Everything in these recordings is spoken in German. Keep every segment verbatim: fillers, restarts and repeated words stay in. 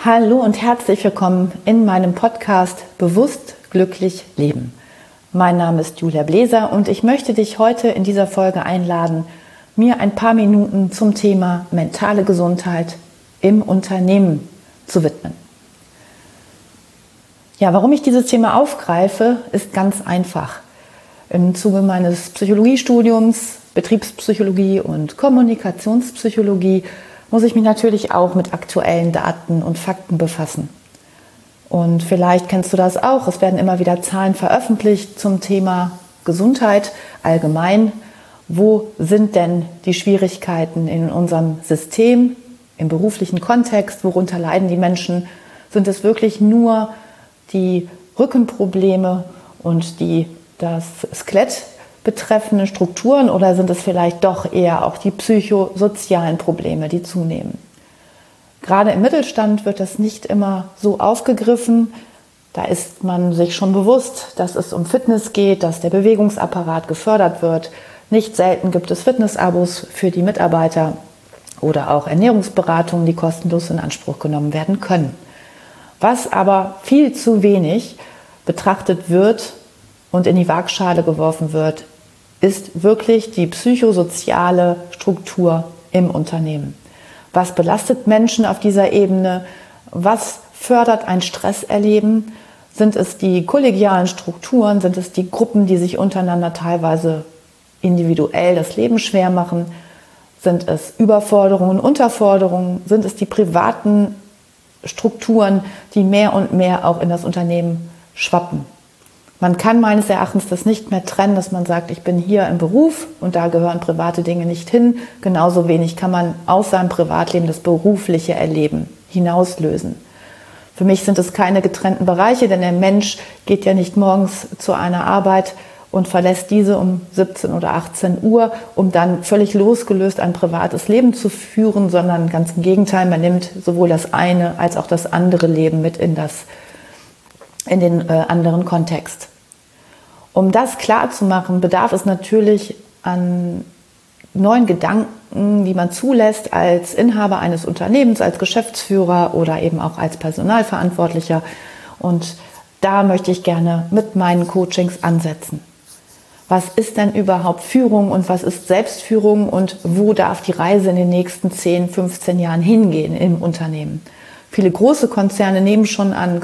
Hallo und herzlich willkommen in meinem Podcast Bewusst glücklich leben. Mein Name ist Julia Bläser und ich möchte dich heute in dieser Folge einladen, mir ein paar Minuten zum Thema mentale Gesundheit im Unternehmen zu widmen. Ja, warum ich dieses Thema aufgreife, ist ganz einfach. Im Zuge meines Psychologiestudiums, Betriebspsychologie und Kommunikationspsychologie muss ich mich natürlich auch mit aktuellen Daten und Fakten befassen. Und vielleicht kennst du das auch, es werden immer wieder Zahlen veröffentlicht zum Thema Gesundheit allgemein. Wo sind denn die Schwierigkeiten in unserem System, im beruflichen Kontext, worunter leiden die Menschen? Sind es wirklich nur die Rückenprobleme und die das Skelett betreffenden Strukturen oder sind es vielleicht doch eher auch die psychosozialen Probleme, die zunehmen? Gerade im Mittelstand wird das nicht immer so aufgegriffen. Da ist man sich schon bewusst, dass es um Fitness geht, dass der Bewegungsapparat gefördert wird. Nicht selten gibt es Fitnessabos für die Mitarbeiter oder auch Ernährungsberatungen, die kostenlos in Anspruch genommen werden können. Was aber viel zu wenig betrachtet wird und in die Waagschale geworfen wird, ist wirklich die psychosoziale Struktur im Unternehmen. Was belastet Menschen auf dieser Ebene? Was fördert ein Stresserleben? Sind es die kollegialen Strukturen? Sind es die Gruppen, die sich untereinander teilweise individuell das Leben schwer machen? Sind es Überforderungen, Unterforderungen? Sind es die privaten Strukturen, die mehr und mehr auch in das Unternehmen schwappen? Man kann meines Erachtens das nicht mehr trennen, dass man sagt, ich bin hier im Beruf und da gehören private Dinge nicht hin. Genauso wenig kann man aus seinem Privatleben das berufliche Erleben hinauslösen. Für mich sind es keine getrennten Bereiche, denn der Mensch geht ja nicht morgens zu einer Arbeit und verlässt diese um siebzehn oder achtzehn Uhr, um dann völlig losgelöst ein privates Leben zu führen, sondern ganz im Gegenteil, man nimmt sowohl das eine als auch das andere Leben mit in das in den äh, anderen Kontext. Um das klar zu machen, bedarf es natürlich an neuen Gedanken, die man zulässt als Inhaber eines Unternehmens, als Geschäftsführer oder eben auch als Personalverantwortlicher. Und da möchte ich gerne mit meinen Coachings ansetzen. Was ist denn überhaupt Führung und was ist Selbstführung und wo darf die Reise in den nächsten zehn, fünfzehn Jahren hingehen im Unternehmen? Viele große Konzerne nehmen schon an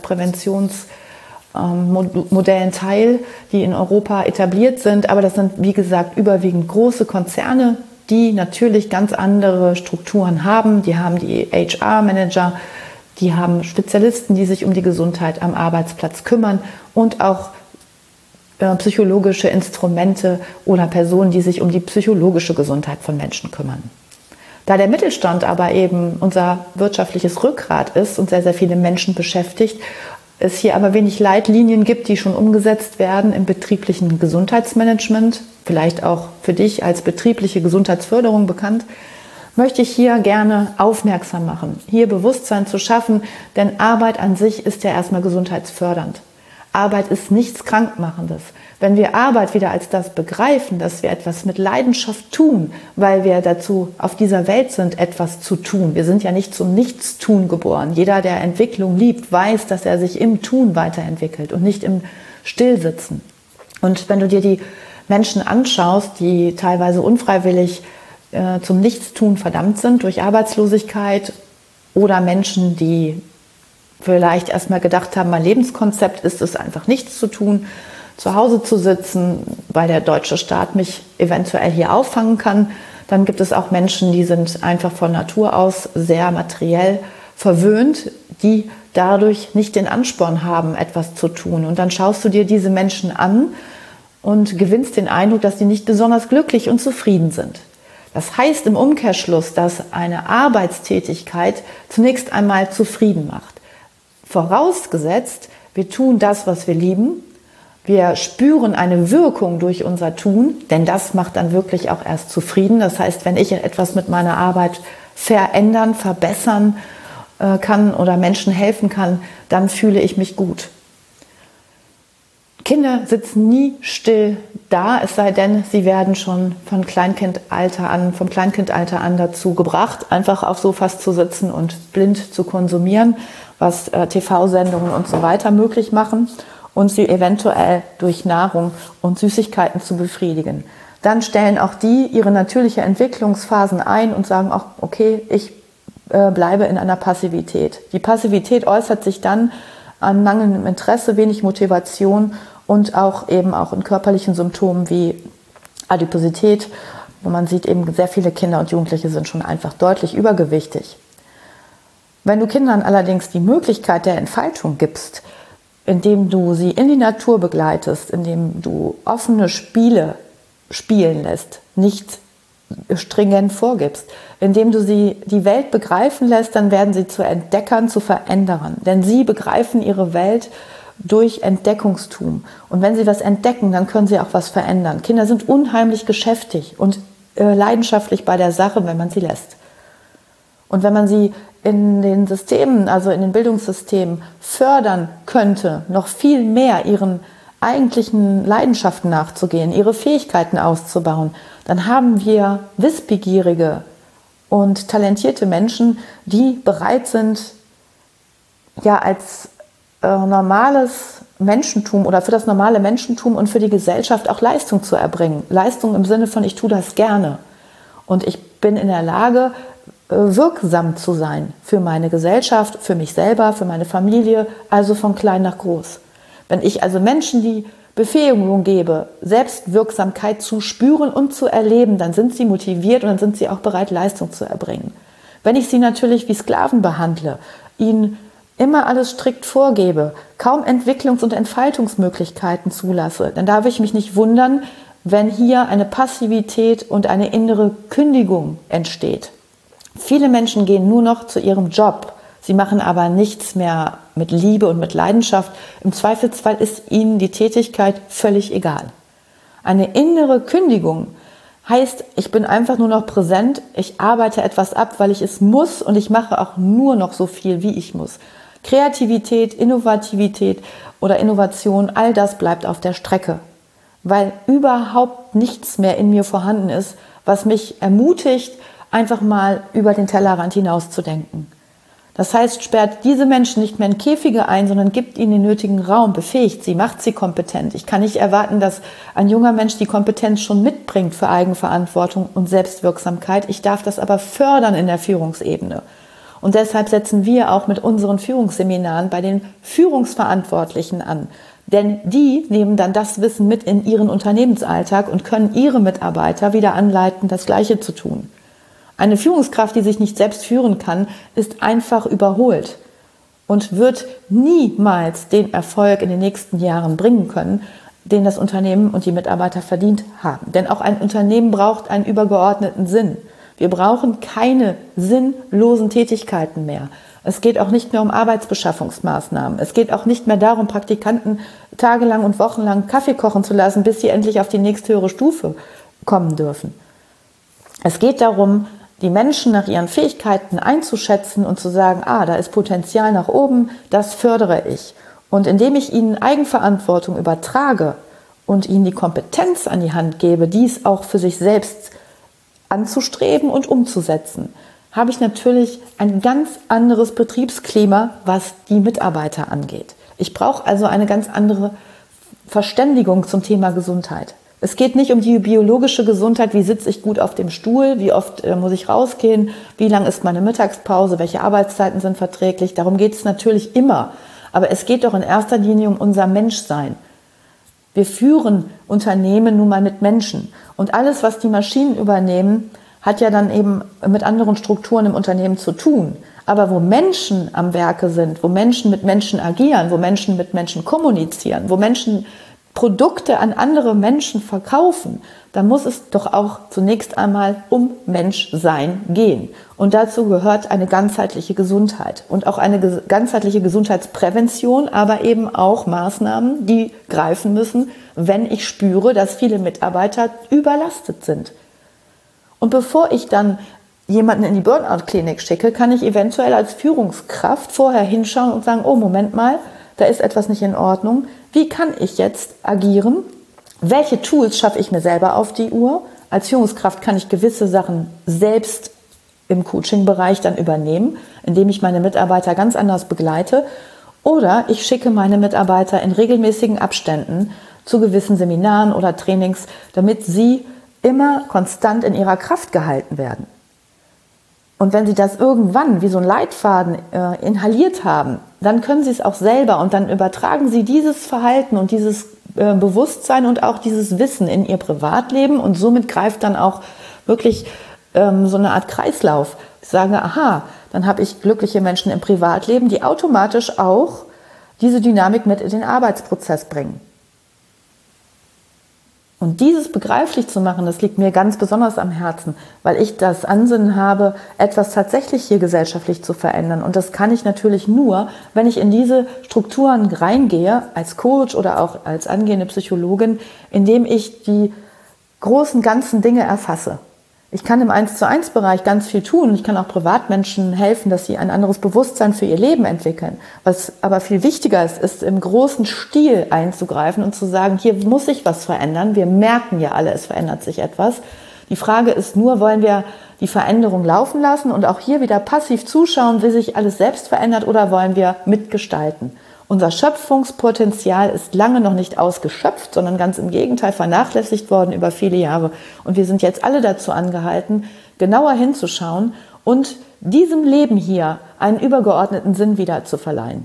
Gesundheitspräventionsmodellen teil, die in Europa etabliert sind. Aber das sind, wie gesagt, überwiegend große Konzerne, die natürlich ganz andere Strukturen haben. Die haben die H R-Manager, die haben Spezialisten, die sich um die Gesundheit am Arbeitsplatz kümmern und auch äh, psychologische Instrumente oder Personen, die sich um die psychologische Gesundheit von Menschen kümmern. Da der Mittelstand aber eben unser wirtschaftliches Rückgrat ist und sehr, sehr viele Menschen beschäftigt, es hier aber wenig Leitlinien gibt, die schon umgesetzt werden im betrieblichen Gesundheitsmanagement, vielleicht auch für dich als betriebliche Gesundheitsförderung bekannt, möchte ich hier gerne aufmerksam machen, hier Bewusstsein zu schaffen, denn Arbeit an sich ist ja erstmal gesundheitsfördernd. Arbeit ist nichts Krankmachendes. Wenn wir Arbeit wieder als das begreifen, dass wir etwas mit Leidenschaft tun, weil wir dazu auf dieser Welt sind, etwas zu tun. Wir sind ja nicht zum Nichtstun geboren. Jeder, der Entwicklung liebt, weiß, dass er sich im Tun weiterentwickelt und nicht im Stillsitzen. Und wenn du dir die Menschen anschaust, die teilweise unfreiwillig äh, zum Nichtstun verdammt sind durch Arbeitslosigkeit oder Menschen, die vielleicht erstmal gedacht haben, mein Lebenskonzept ist es einfach nichts zu tun, zu Hause zu sitzen, weil der deutsche Staat mich eventuell hier auffangen kann. Dann gibt es auch Menschen, die sind einfach von Natur aus sehr materiell verwöhnt, die dadurch nicht den Ansporn haben, etwas zu tun. Und dann schaust du dir diese Menschen an und gewinnst den Eindruck, dass sie nicht besonders glücklich und zufrieden sind. Das heißt im Umkehrschluss, dass eine Arbeitstätigkeit zunächst einmal zufrieden macht. Vorausgesetzt, wir tun das, was wir lieben. Wir spüren eine Wirkung durch unser Tun, denn das macht dann wirklich auch erst zufrieden. Das heißt, wenn ich etwas mit meiner Arbeit verändern, verbessern kann oder Menschen helfen kann, dann fühle ich mich gut. Kinder sitzen nie still da, es sei denn, sie werden schon von Kleinkindalter an, vom Kleinkindalter an dazu gebracht, einfach auf Sofas zu sitzen und blind zu konsumieren, was äh, T V-Sendungen und so weiter möglich machen und sie eventuell durch Nahrung und Süßigkeiten zu befriedigen. Dann stellen auch die ihre natürliche Entwicklungsphasen ein und sagen auch, okay, ich äh, bleibe in einer Passivität. Die Passivität äußert sich dann an mangelndem Interesse, wenig Motivation und auch eben auch in körperlichen Symptomen wie Adiposität, wo man sieht, eben sehr viele Kinder und Jugendliche sind schon einfach deutlich übergewichtig. Wenn du Kindern allerdings die Möglichkeit der Entfaltung gibst, indem du sie in die Natur begleitest, indem du offene Spiele spielen lässt, nicht stringent vorgibst, indem du sie die Welt begreifen lässt, dann werden sie zu Entdeckern, zu Veränderern. Denn sie begreifen ihre Welt durch Entdeckungstum. Und wenn sie was entdecken, dann können sie auch was verändern. Kinder sind unheimlich geschäftig und äh, leidenschaftlich bei der Sache, wenn man sie lässt. Und wenn man sie in den Systemen, also in den Bildungssystemen fördern könnte, noch viel mehr ihren eigentlichen Leidenschaften nachzugehen, ihre Fähigkeiten auszubauen, dann haben wir wissbegierige und talentierte Menschen, die bereit sind, ja als äh, normales Menschentum oder für das normale Menschentum und für die Gesellschaft auch Leistung zu erbringen. Leistung im Sinne von, ich tue das gerne und ich bin in der Lage, äh, wirksam zu sein für meine Gesellschaft, für mich selber, für meine Familie, also von klein nach groß. Wenn ich also Menschen die Befähigung gebe, Selbstwirksamkeit zu spüren und zu erleben, dann sind sie motiviert und dann sind sie auch bereit, Leistung zu erbringen. Wenn ich sie natürlich wie Sklaven behandle, ihnen immer alles strikt vorgebe, kaum Entwicklungs- und Entfaltungsmöglichkeiten zulasse, dann darf ich mich nicht wundern, wenn hier eine Passivität und eine innere Kündigung entsteht. Viele Menschen gehen nur noch zu ihrem Job. Sie machen aber nichts mehr mit Liebe und mit Leidenschaft. Im Zweifelsfall ist ihnen die Tätigkeit völlig egal. Eine innere Kündigung heißt, ich bin einfach nur noch präsent, ich arbeite etwas ab, weil ich es muss und ich mache auch nur noch so viel, wie ich muss. Kreativität, Innovativität oder Innovation, all das bleibt auf der Strecke, weil überhaupt nichts mehr in mir vorhanden ist, was mich ermutigt, einfach mal über den Tellerrand hinaus zu denken. Das heißt, sperrt diese Menschen nicht mehr in Käfige ein, sondern gibt ihnen den nötigen Raum, befähigt sie, macht sie kompetent. Ich kann nicht erwarten, dass ein junger Mensch die Kompetenz schon mitbringt für Eigenverantwortung und Selbstwirksamkeit. Ich darf das aber fördern in der Führungsebene. Und deshalb setzen wir auch mit unseren Führungsseminaren bei den Führungsverantwortlichen an. Denn die nehmen dann das Wissen mit in ihren Unternehmensalltag und können ihre Mitarbeiter wieder anleiten, das Gleiche zu tun. Eine Führungskraft, die sich nicht selbst führen kann, ist einfach überholt und wird niemals den Erfolg in den nächsten Jahren bringen können, den das Unternehmen und die Mitarbeiter verdient haben. Denn auch ein Unternehmen braucht einen übergeordneten Sinn. Wir brauchen keine sinnlosen Tätigkeiten mehr. Es geht auch nicht mehr um Arbeitsbeschaffungsmaßnahmen. Es geht auch nicht mehr darum, Praktikanten tagelang und wochenlang Kaffee kochen zu lassen, bis sie endlich auf die nächsthöhere Stufe kommen dürfen. Es geht darum, die Menschen nach ihren Fähigkeiten einzuschätzen und zu sagen, ah, da ist Potenzial nach oben, das fördere ich. Und indem ich ihnen Eigenverantwortung übertrage und ihnen die Kompetenz an die Hand gebe, dies auch für sich selbst anzustreben und umzusetzen, habe ich natürlich ein ganz anderes Betriebsklima, was die Mitarbeiter angeht. Ich brauche also eine ganz andere Verständigung zum Thema Gesundheit. Es geht nicht um die biologische Gesundheit, wie sitze ich gut auf dem Stuhl, wie oft äh, muss ich rausgehen, wie lang ist meine Mittagspause, welche Arbeitszeiten sind verträglich. Darum geht es natürlich immer. Aber es geht doch in erster Linie um unser Menschsein. Wir führen Unternehmen nun mal mit Menschen. Und alles, was die Maschinen übernehmen, hat ja dann eben mit anderen Strukturen im Unternehmen zu tun. Aber wo Menschen am Werke sind, wo Menschen mit Menschen agieren, wo Menschen mit Menschen kommunizieren, wo Menschen Produkte an andere Menschen verkaufen, dann muss es doch auch zunächst einmal um Menschsein gehen. Und dazu gehört eine ganzheitliche Gesundheit und auch eine ganzheitliche Gesundheitsprävention, aber eben auch Maßnahmen, die greifen müssen, wenn ich spüre, dass viele Mitarbeiter überlastet sind. Und bevor ich dann jemanden in die Burnout-Klinik schicke, kann ich eventuell als Führungskraft vorher hinschauen und sagen, oh, Moment mal, da ist etwas nicht in Ordnung. Wie kann ich jetzt agieren? Welche Tools schaffe ich mir selber auf die Uhr? Als Führungskraft kann ich gewisse Sachen selbst im Coaching-Bereich dann übernehmen, indem ich meine Mitarbeiter ganz anders begleite. Oder ich schicke meine Mitarbeiter in regelmäßigen Abständen zu gewissen Seminaren oder Trainings, damit sie immer konstant in ihrer Kraft gehalten werden. Und wenn sie das irgendwann wie so ein Leitfaden äh, inhaliert haben, dann können sie es auch selber und dann übertragen sie dieses Verhalten und dieses äh, Bewusstsein und auch dieses Wissen in ihr Privatleben und somit greift dann auch wirklich ähm, so eine Art Kreislauf. Ich sage, aha, dann habe ich glückliche Menschen im Privatleben, die automatisch auch diese Dynamik mit in den Arbeitsprozess bringen. Und dieses begreiflich zu machen, das liegt mir ganz besonders am Herzen, weil ich das Ansinnen habe, etwas tatsächlich hier gesellschaftlich zu verändern. Und das kann ich natürlich nur, wenn ich in diese Strukturen reingehe, als Coach oder auch als angehende Psychologin, indem ich die großen, ganzen Dinge erfasse. Ich kann im eins zu eins Bereich ganz viel tun. Ich kann auch Privatmenschen helfen, dass sie ein anderes Bewusstsein für ihr Leben entwickeln. Was aber viel wichtiger ist, ist im großen Stil einzugreifen und zu sagen, hier muss sich was verändern. Wir merken ja alle, es verändert sich etwas. Die Frage ist nur, wollen wir die Veränderung laufen lassen und auch hier wieder passiv zuschauen, wie sich alles selbst verändert, oder wollen wir mitgestalten? Unser Schöpfungspotenzial ist lange noch nicht ausgeschöpft, sondern ganz im Gegenteil vernachlässigt worden über viele Jahre. Und wir sind jetzt alle dazu angehalten, genauer hinzuschauen und diesem Leben hier einen übergeordneten Sinn wieder zu verleihen.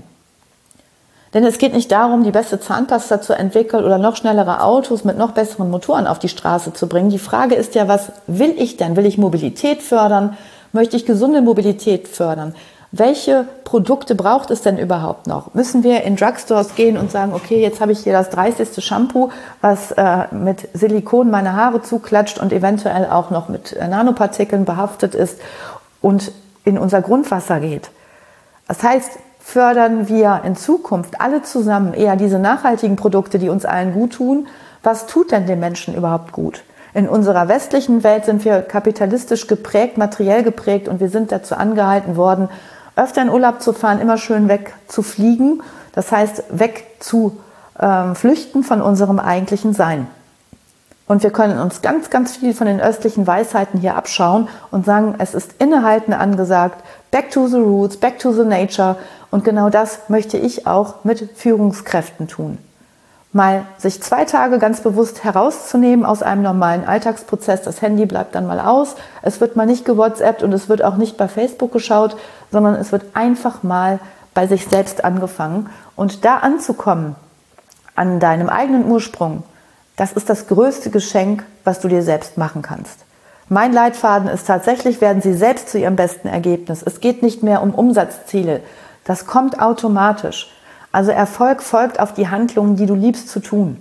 Denn es geht nicht darum, die beste Zahnpasta zu entwickeln oder noch schnellere Autos mit noch besseren Motoren auf die Straße zu bringen. Die Frage ist ja, was will ich denn? Will ich Mobilität fördern? Möchte ich gesunde Mobilität fördern? Welche Produkte braucht es denn überhaupt noch? Müssen wir in Drugstores gehen und sagen, okay, jetzt habe ich hier das dreißigste Shampoo, was äh, mit Silikon meine Haare zuklatscht und eventuell auch noch mit äh, Nanopartikeln behaftet ist und in unser Grundwasser geht. Das heißt, fördern wir in Zukunft alle zusammen eher diese nachhaltigen Produkte, die uns allen gut tun? Was tut denn den Menschen überhaupt gut? In unserer westlichen Welt sind wir kapitalistisch geprägt, materiell geprägt und wir sind dazu angehalten worden, öfter in Urlaub zu fahren, immer schön weg zu fliegen, das heißt weg zu ähm, flüchten von unserem eigentlichen Sein. Und wir können uns ganz, ganz viel von den östlichen Weisheiten hier abschauen und sagen, es ist innehalten angesagt, back to the roots, back to the nature, und genau das möchte ich auch mit Führungskräften tun. Mal sich zwei Tage ganz bewusst herauszunehmen aus einem normalen Alltagsprozess. Das Handy bleibt dann mal aus. Es wird mal nicht gewhatsappt und es wird auch nicht bei Facebook geschaut, sondern es wird einfach mal bei sich selbst angefangen. Und da anzukommen, an deinem eigenen Ursprung, das ist das größte Geschenk, was du dir selbst machen kannst. Mein Leitfaden ist tatsächlich, werden Sie selbst zu Ihrem besten Ergebnis. Es geht nicht mehr um Umsatzziele. Das kommt automatisch. Also Erfolg folgt auf die Handlungen, die du liebst zu tun.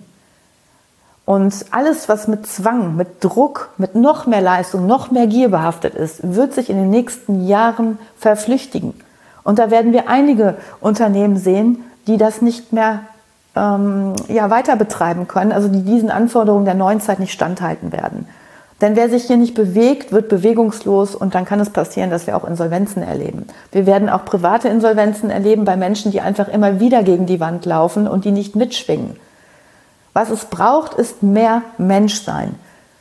Und alles, was mit Zwang, mit Druck, mit noch mehr Leistung, noch mehr Gier behaftet ist, wird sich in den nächsten Jahren verflüchtigen. Und da werden wir einige Unternehmen sehen, die das nicht mehr ähm, ja, weiter betreiben können, also die diesen Anforderungen der neuen Zeit nicht standhalten werden. Denn wer sich hier nicht bewegt, wird bewegungslos und dann kann es passieren, dass wir auch Insolvenzen erleben. Wir werden auch private Insolvenzen erleben bei Menschen, die einfach immer wieder gegen die Wand laufen und die nicht mitschwingen. Was es braucht, ist mehr Menschsein.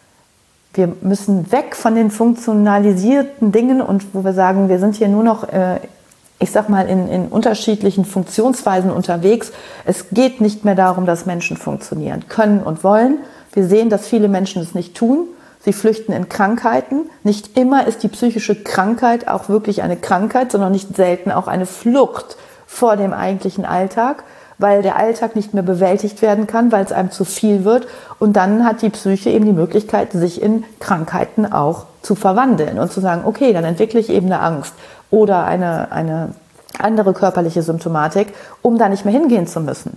Wir müssen weg von den funktionalisierten Dingen und wo wir sagen, wir sind hier nur noch, äh, ich sag mal, in, in unterschiedlichen Funktionsweisen unterwegs. Es geht nicht mehr darum, dass Menschen funktionieren können und wollen. Wir sehen, dass viele Menschen es nicht tun. Sie flüchten in Krankheiten. Nicht immer ist die psychische Krankheit auch wirklich eine Krankheit, sondern nicht selten auch eine Flucht vor dem eigentlichen Alltag, weil der Alltag nicht mehr bewältigt werden kann, weil es einem zu viel wird. Und dann hat die Psyche eben die Möglichkeit, sich in Krankheiten auch zu verwandeln und zu sagen, okay, dann entwickle ich eben eine Angst oder eine, eine andere körperliche Symptomatik, um da nicht mehr hingehen zu müssen.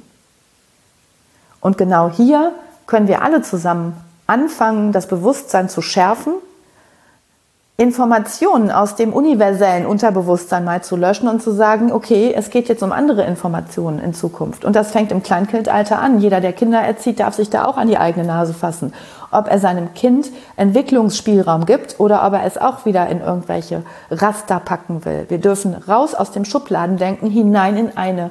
Und genau hier können wir alle zusammen anfangen, das Bewusstsein zu schärfen, Informationen aus dem universellen Unterbewusstsein mal zu löschen und zu sagen, okay, es geht jetzt um andere Informationen in Zukunft. Und das fängt im Kleinkindalter an. Jeder, der Kinder erzieht, darf sich da auch an die eigene Nase fassen. Ob er seinem Kind Entwicklungsspielraum gibt oder ob er es auch wieder in irgendwelche Raster packen will. Wir dürfen raus aus dem Schubladendenken hinein in eine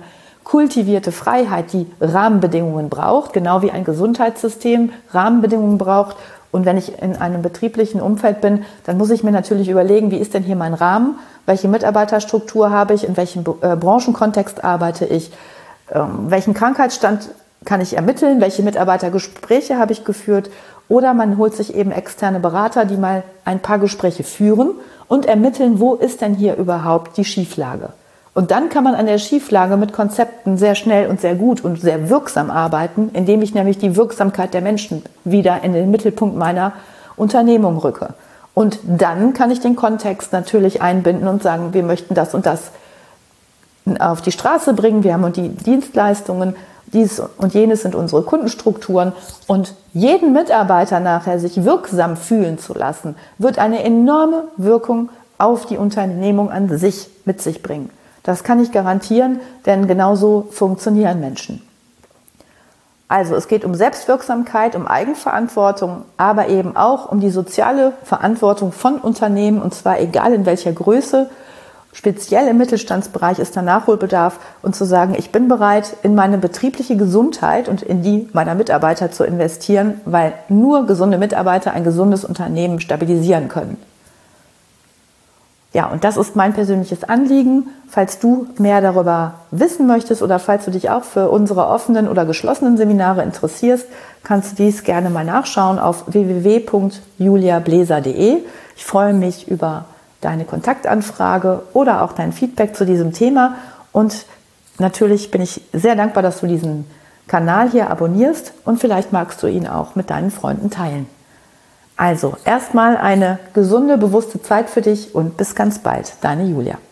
kultivierte Freiheit, die Rahmenbedingungen braucht, genau wie ein Gesundheitssystem Rahmenbedingungen braucht. Und wenn ich in einem betrieblichen Umfeld bin, dann muss ich mir natürlich überlegen, wie ist denn hier mein Rahmen, welche Mitarbeiterstruktur habe ich, in welchem äh, Branchenkontext arbeite ich, ähm, welchen Krankheitsstand kann ich ermitteln, welche Mitarbeitergespräche habe ich geführt. Oder man holt sich eben externe Berater, die mal ein paar Gespräche führen und ermitteln, wo ist denn hier überhaupt die Schieflage. Und dann kann man an der Schieflage mit Konzepten sehr schnell und sehr gut und sehr wirksam arbeiten, indem ich nämlich die Wirksamkeit der Menschen wieder in den Mittelpunkt meiner Unternehmung rücke. Und dann kann ich den Kontext natürlich einbinden und sagen, wir möchten das und das auf die Straße bringen, wir haben und die Dienstleistungen, dies und jenes sind unsere Kundenstrukturen, und jeden Mitarbeiter nachher sich wirksam fühlen zu lassen, wird eine enorme Wirkung auf die Unternehmung an sich mit sich bringen. Das kann ich garantieren, denn genauso funktionieren Menschen. Also es geht um Selbstwirksamkeit, um Eigenverantwortung, aber eben auch um die soziale Verantwortung von Unternehmen, und zwar egal in welcher Größe. Speziell im Mittelstandsbereich ist da Nachholbedarf, und zu sagen, ich bin bereit, in meine betriebliche Gesundheit und in die meiner Mitarbeiter zu investieren, weil nur gesunde Mitarbeiter ein gesundes Unternehmen stabilisieren können. Ja, und das ist mein persönliches Anliegen. Falls du mehr darüber wissen möchtest oder falls du dich auch für unsere offenen oder geschlossenen Seminare interessierst, kannst du dies gerne mal nachschauen auf w w w punkt julia bläser punkt de. Ich freue mich über deine Kontaktanfrage oder auch dein Feedback zu diesem Thema, und natürlich bin ich sehr dankbar, dass du diesen Kanal hier abonnierst, und vielleicht magst du ihn auch mit deinen Freunden teilen. Also erstmal eine gesunde, bewusste Zeit für dich und bis ganz bald, deine Julia.